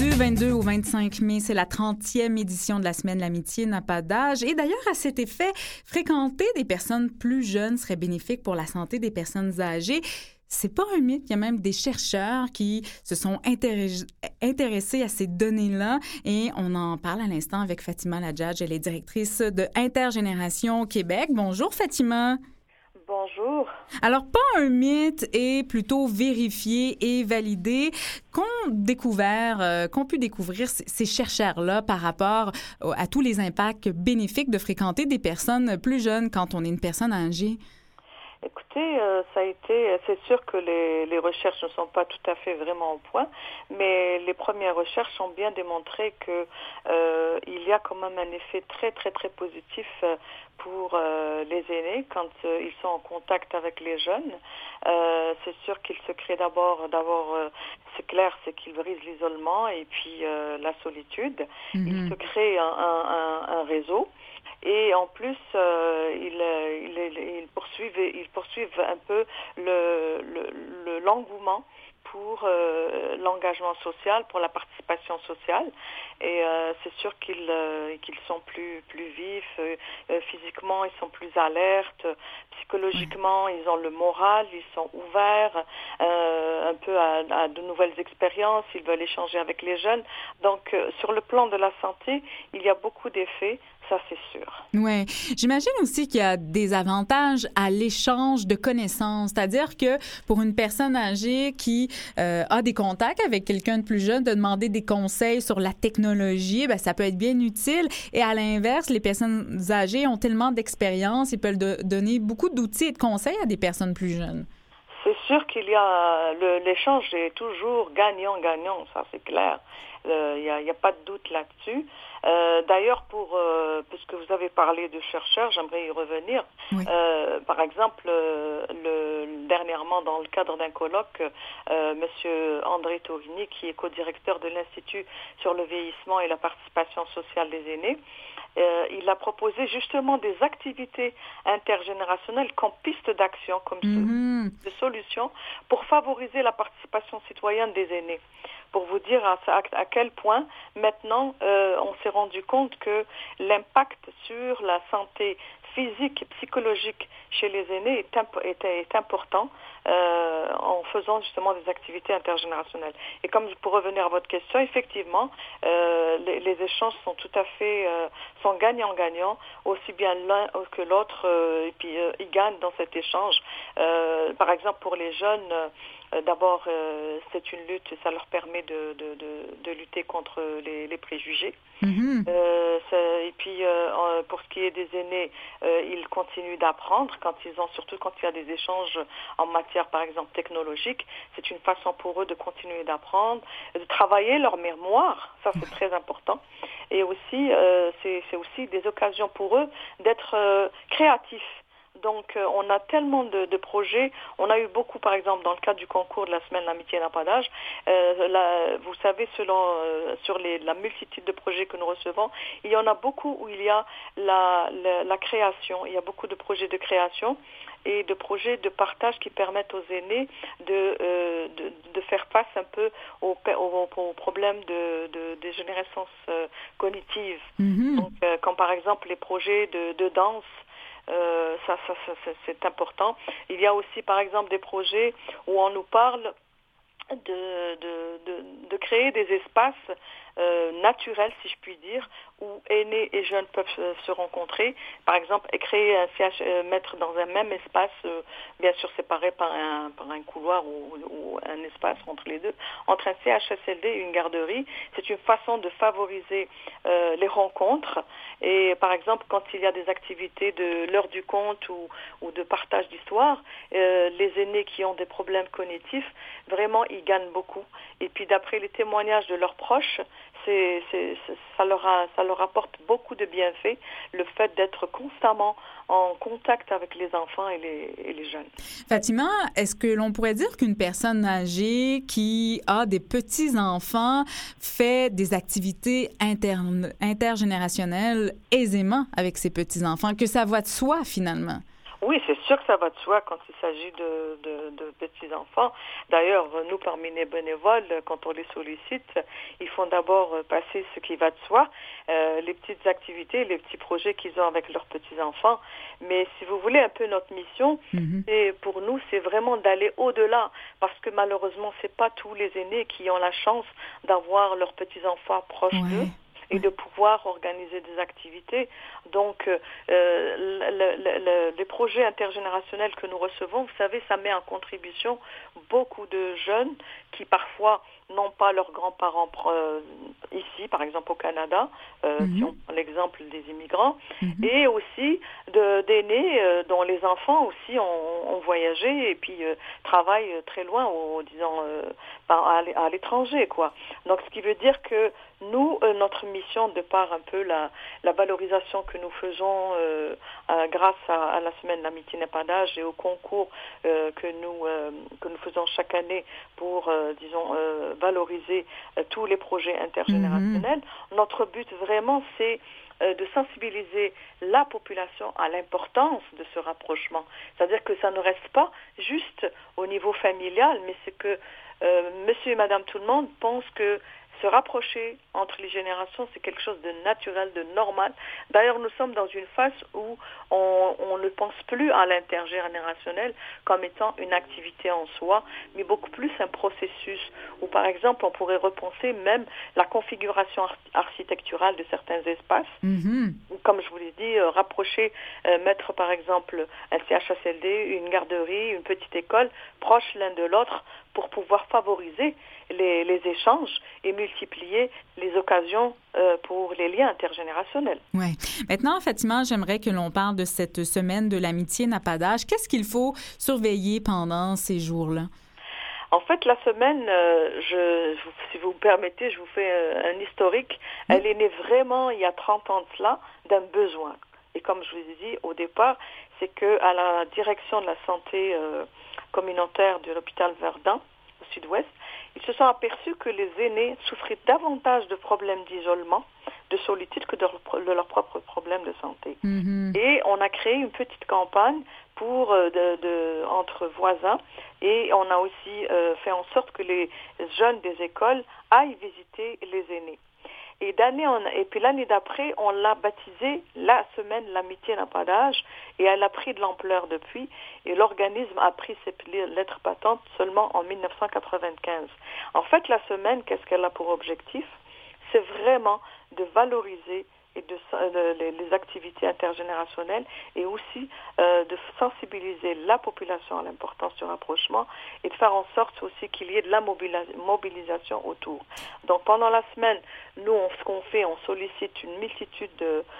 Du 22 au 25 mai, c'est la 30e édition de la Semaine L'amitié n'a pas d'âge. Et d'ailleurs, à cet effet, fréquenter des personnes plus jeunes serait bénéfique pour la santé des personnes âgées. C'est pas un mythe, il y a même des chercheurs qui se sont intéressés à ces données-là et on en parle à l'instant avec Fatima Ladjadj, elle est directrice de Intergénération Québec. Bonjour Fatima. Bonjour. Alors, pas un mythe et plutôt vérifié et validé qu'ont pu découvrir ces chercheurs-là par rapport à tous les impacts bénéfiques de fréquenter des personnes plus jeunes quand on est une personne âgée. Écoutez, c'est sûr que les recherches ne sont pas tout à fait vraiment au point, mais les premières recherches ont bien démontré que il y a quand même un effet très très très positif pour les aînés quand ils sont en contact avec les jeunes. C'est sûr qu'ils se créent d'abord, c'est clair, c'est qu'ils brisent l'isolement et puis la solitude. Mm-hmm. Ils se créent un réseau. Et en plus, ils poursuivent un peu l'engouement pour l'engagement social, pour la participation sociale. Et c'est sûr qu'ils sont plus vifs, physiquement ils sont plus alertes, psychologiquement ils ont le moral, ils sont ouverts un peu à de nouvelles expériences, ils veulent échanger avec les jeunes. Donc sur le plan de la santé, il y a beaucoup d'effets. Ça, c'est sûr. Oui. J'imagine aussi qu'il y a des avantages à l'échange de connaissances. C'est-à-dire que pour une personne âgée qui a des contacts avec quelqu'un de plus jeune, de demander des conseils sur la technologie, bien, ça peut être bien utile. Et à l'inverse, les personnes âgées ont tellement d'expérience, ils peuvent donner beaucoup d'outils et de conseils à des personnes plus jeunes. C'est sûr qu'il y a l'échange est toujours gagnant-gagnant, ça c'est clair. Il y a pas de doute là-dessus. D'ailleurs, puisque vous avez parlé de chercheurs, j'aimerais y revenir. Oui. Par exemple, dernièrement, dans le cadre d'un colloque, Monsieur André Torini, qui est co-directeur de l'Institut sur le vieillissement et la participation sociale des aînés, il a proposé justement des activités intergénérationnelles comme piste d'action, comme de solutions pour favoriser la participation citoyenne des aînés. Pour vous dire à quel point maintenant on s'est rendu compte que l'impact sur la santé physique et psychologique chez les aînés est important en faisant justement des activités intergénérationnelles. Et comme pour revenir à votre question, effectivement, les échanges sont tout à fait sont gagnant-gagnant, aussi bien l'un que l'autre, et puis ils gagnent dans cet échange. Par exemple, pour les jeunes, d'abord, c'est une lutte, ça leur permet de lutter contre les préjugés. Mm-hmm. Et puis, pour ce qui est des aînés, ils continuent d'apprendre surtout quand il y a des échanges en matière, par exemple, technologique. C'est une façon pour eux de continuer d'apprendre, de travailler leur mémoire. Ça, c'est très important. Et aussi, c'est aussi des occasions pour eux d'être créatifs. Donc, on a tellement de projets. On a eu beaucoup, par exemple, dans le cadre du concours de la Semaine L'amitié n'a pas d'âge. Vous savez, sur la multitude de projets que nous recevons, il y en a beaucoup où il y a la création. Il y a beaucoup de projets de création et de projets de partage qui permettent aux aînés de faire face un peu aux problèmes de dégénérescence cognitive. Mm-hmm. Donc, comme par exemple les projets de danse. Ça, c'est important. Il y a aussi, par exemple, des projets où on nous parle de créer des espaces naturels, si je puis dire, où aînés et jeunes peuvent se rencontrer. Par exemple, créer mettre dans un même espace, bien sûr séparé par un couloir ou un espace entre les deux, entre un CHSLD et une garderie. C'est une façon de favoriser les rencontres. Et par exemple, quand il y a des activités de l'heure du conte ou de partage d'histoire, les aînés qui ont des problèmes cognitifs, vraiment, ils gagnent beaucoup. Et puis, d'après les témoignages de leurs proches, ça leur apporte beaucoup de bienfaits, le fait d'être constamment en contact avec les enfants et les jeunes. Fatima, est-ce que l'on pourrait dire qu'une personne âgée qui a des petits-enfants fait des activités intergénérationnelles aisément avec ses petits-enfants, que ça va de soi finalement? Oui, c'est sûr que ça va de soi quand il s'agit de petits-enfants. D'ailleurs, nous, parmi les bénévoles, quand on les sollicite, ils font font d'abord passer ce qui va de soi, les petites activités, les petits projets qu'ils ont avec leurs petits-enfants. Mais si vous voulez, un peu notre mission, et pour nous, c'est vraiment d'aller au-delà, parce que malheureusement, c'est pas tous les aînés qui ont la chance d'avoir leurs petits-enfants proches d'eux et de pouvoir organiser des activités. Donc, les projets intergénérationnels que nous recevons, vous savez, ça met en contribution beaucoup de jeunes qui parfois n'ont pas leurs grands-parents ici, par exemple au Canada, si on prend l'exemple des immigrants, et aussi d'aînés dont les enfants aussi ont voyagé et puis travaillent très loin, disons, à l'étranger, quoi. Donc, ce qui veut dire que nous, notre mission, de par un peu la valorisation que nous faisons grâce à la semaine de l'amitié n'a pas d'âge et au concours que nous faisons chaque année pour, disons, valoriser tous les projets intergénérationnels, notre but vraiment, c'est de sensibiliser la population à l'importance de ce rapprochement. C'est-à-dire que ça ne reste pas juste au niveau familial, mais c'est que monsieur et madame tout le monde pensent que se rapprocher entre les générations, c'est quelque chose de naturel, de normal. D'ailleurs, nous sommes dans une phase où on ne pense plus à l'intergénérationnel comme étant une activité en soi, mais beaucoup plus un processus où, par exemple, on pourrait repenser même la configuration architecturale de certains espaces. Comme je vous l'ai dit, rapprocher, mettre par exemple un CHSLD, une garderie, une petite école, proches l'un de l'autre pour pouvoir favoriser les échanges et multiplier les occasions pour les liens intergénérationnels. Oui. Maintenant, Fatima, j'aimerais que l'on parle de cette semaine de l'amitié n'a pas d'âge. Qu'est-ce qu'il faut surveiller pendant ces jours-là? En fait, la semaine, si vous me permettez, je vous fais un historique. Elle est née vraiment il y a 30 ans de cela d'un besoin. Et comme je vous ai dit au départ, c'est qu'à la direction de la santé communautaire de l'hôpital Verdun, au sud-ouest, ils se sont aperçus que les aînés souffraient davantage de problèmes d'isolement, de solitude que de leurs propres problèmes de santé. Et on a créé une petite campagne pour entre voisins et on a aussi fait en sorte que les jeunes des écoles aillent visiter les aînés. Et puis l'année d'après, on l'a baptisée la semaine l'amitié n'a pas d'âge et elle a pris de l'ampleur depuis et l'organisme a pris ses lettres patentes seulement en 1995. En fait, la semaine, qu'est-ce qu'elle a pour objectif? C'est vraiment de valoriser et les activités intergénérationnelles et aussi de sensibiliser la population à l'importance du rapprochement et de faire en sorte aussi qu'il y ait de la mobilisation autour. Donc pendant la semaine, nous, ce qu'on fait, on sollicite une multitude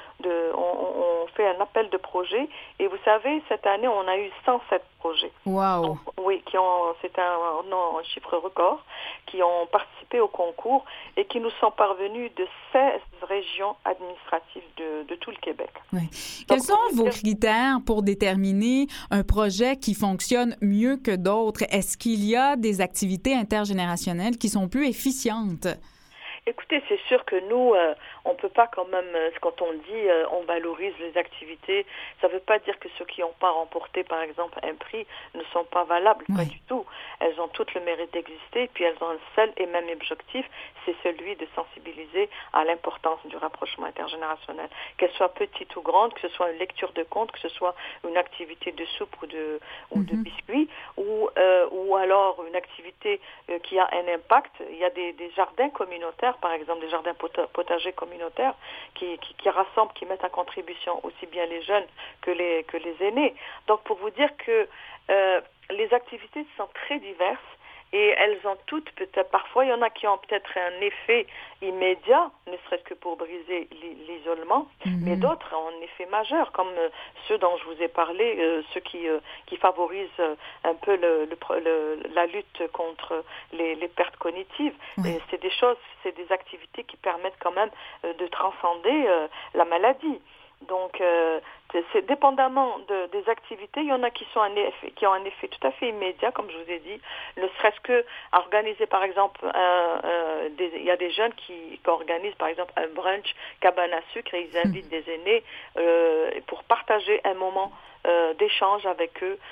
on fait un appel de projets et vous savez, cette année, on a eu 107 projets. Wow! Donc, oui, c'est un chiffre record, qui ont participé au concours et qui nous sont parvenus de 16 régions administratives de tout le Québec. Oui. Quels sont vos critères pour déterminer un projet qui fonctionne mieux que d'autres? Est-ce qu'il y a des activités intergénérationnelles qui sont plus efficientes? Écoutez, c'est sûr que nous, on ne peut pas quand même, quand on dit on valorise les activités, ça ne veut pas dire que ceux qui n'ont pas remporté, par exemple, un prix ne sont pas valables, pas du tout. Elles ont toutes le mérite d'exister, puis elles ont un seul et même objectif, c'est celui de sensibiliser à l'importance du rapprochement intergénérationnel. Qu'elle soit petite ou grande, que ce soit une lecture de contes, que ce soit une activité de soupe ou de biscuits, ou alors une activité qui a un impact. Il y a des jardins communautaires, par exemple des jardins potagers communautaires qui rassemblent, qui mettent en contribution aussi bien les jeunes que les aînés. Donc pour vous dire que les activités sont très diverses et elles ont toutes peut-être, parfois il y en a qui ont peut-être un effet immédiat, ne serait-ce que pour briser l'isolement, mais d'autres ont un effet majeur, comme ceux dont je vous ai parlé, ceux qui favorisent un peu la lutte contre les pertes cognitives. Et c'est des activités qui permettent quand même de transcender la maladie. Donc, c'est dépendamment des activités, il y en a qui ont un effet tout à fait immédiat, comme je vous ai dit, ne serait-ce que organiser, par exemple, il y a des jeunes qui organisent, par exemple, un brunch cabane à sucre et ils invitent des aînés pour partager un moment d'échange avec eux,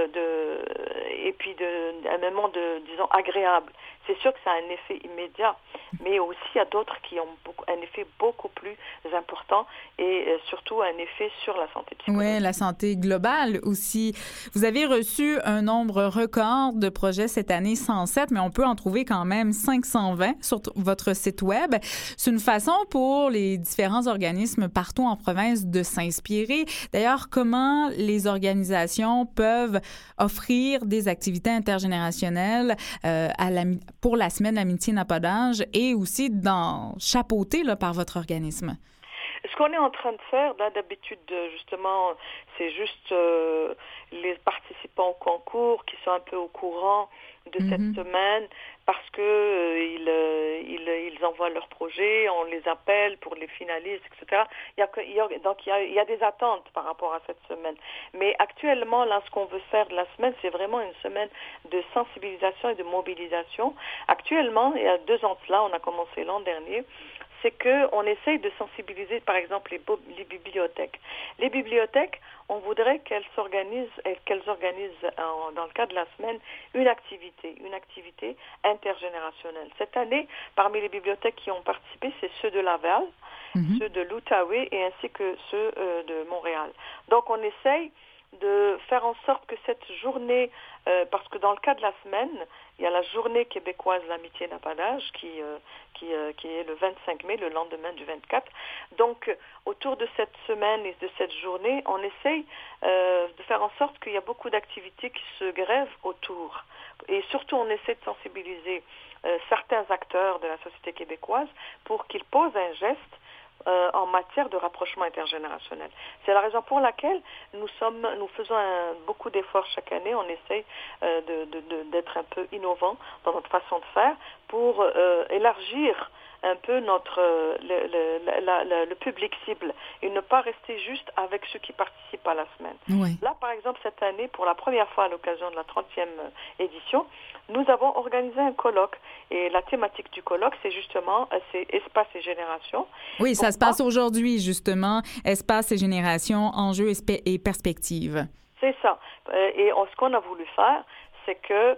et puis un moment disons, agréable. C'est sûr que ça a un effet immédiat, mais aussi il y a d'autres qui ont un effet beaucoup plus important et surtout un effet sur la santé psychologique. Oui, la santé globale aussi. Vous avez reçu un nombre record de projets cette année, 107, mais on peut en trouver quand même 520 sur votre site Web. C'est une façon pour les différents organismes partout en province de s'inspirer. D'ailleurs, comment les organisations peuvent offrir des activités intergénérationnelles pour la semaine L'amitié n'a pas d'âge et aussi chapeauté par votre organisme? Ce qu'on est en train de faire, là, d'habitude, justement, c'est juste les participants au concours qui sont un peu au courant de cette semaine parce que ils envoient leurs projets, on les appelle pour les finalistes, etc. Donc, il y a des attentes par rapport à cette semaine. Mais actuellement, là, ce qu'on veut faire de la semaine, c'est vraiment une semaine de sensibilisation et de mobilisation. Actuellement, il y a 2 ans de cela, on a commencé l'an dernier, c'est qu'on essaye de sensibiliser, par exemple, les bibliothèques. Les bibliothèques, on voudrait qu'elles organisent dans le cadre de la semaine, une activité intergénérationnelle. Cette année, parmi les bibliothèques qui ont participé, c'est ceux de Laval, ceux de l'Outaouais et ainsi que ceux de Montréal. Donc, on essaye de faire en sorte que cette journée, parce que dans le cas de la semaine, il y a la journée québécoise L'amitié n'a pas d'âge qui est le 25 mai, le lendemain du 24. Donc, autour de cette semaine et de cette journée, on essaye de faire en sorte qu'il y a beaucoup d'activités qui se grèvent autour. Et surtout, on essaie de sensibiliser certains acteurs de la société québécoise pour qu'ils posent un geste en matière de rapprochement intergénérationnel. C'est la raison pour laquelle nous faisons beaucoup d'efforts chaque année. On essaye d'être un peu innovant dans notre façon de faire pour élargir un peu le public cible et ne pas rester juste avec ceux qui participent à la semaine. Oui. Là, par exemple, cette année, pour la première fois à l'occasion de la 30e édition, nous avons organisé un colloque. Et la thématique du colloque, c'est justement espace et génération. Oui, ça se passe aujourd'hui, justement. Espace et génération, enjeux et perspectives. C'est ça. Et ce qu'on a voulu faire, c'est que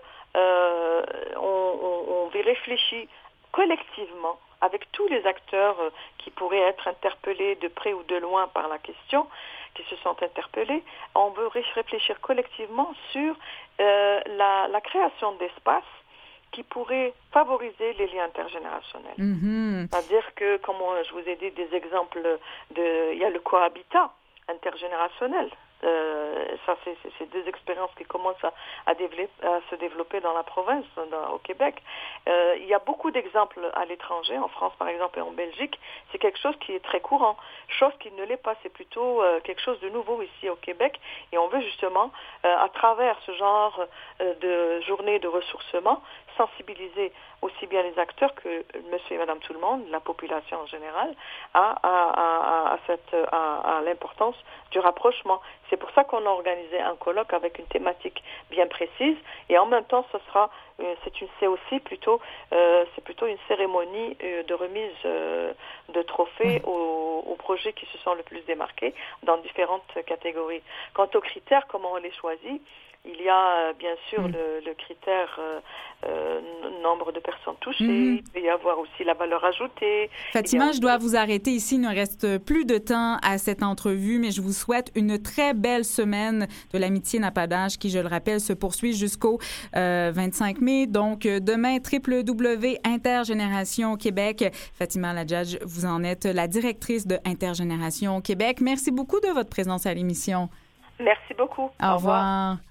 on réfléchit collectivement avec tous les acteurs qui pourraient être interpellés de près ou de loin par la question, qui se sont interpellés. On veut réfléchir collectivement sur la création d'espaces qui pourraient favoriser les liens intergénérationnels. C'est-à-dire que, comme je vous ai dit des exemples, il y a le cohabitat intergénérationnel. Ça, c'est 2 expériences qui commencent à se développer dans la province, au Québec. Il y a beaucoup d'exemples à l'étranger, en France par exemple et en Belgique. C'est quelque chose qui est très courant, chose qui ne l'est pas. C'est plutôt quelque chose de nouveau ici au Québec. Et on veut justement, à travers ce genre de journée de ressourcement, sensibiliser aussi bien les acteurs que monsieur et madame tout le monde, la population en général, à l'importance du rapprochement. C'est pour ça qu'on a organisé un colloque avec une thématique bien précise et en même temps c'est plutôt une cérémonie de remise de trophées aux projets qui se sont le plus démarqués dans différentes catégories. Quant aux critères, comment on les choisit, il y a bien sûr le critère nombre de personnes touchées, il peut y avoir aussi la valeur ajoutée. Fatima, je dois vous arrêter ici, il ne reste plus de temps à cette entrevue, mais je vous souhaite une très belle semaine de l'amitié n'a pas d'âge qui, je le rappelle, se poursuit jusqu'au 25 mai. Donc, demain, www.Intergénération Québec. Fatima Ladjadj, vous en êtes la directrice de Intergénération Québec. Merci beaucoup de votre présence à l'émission. Merci beaucoup. Au revoir.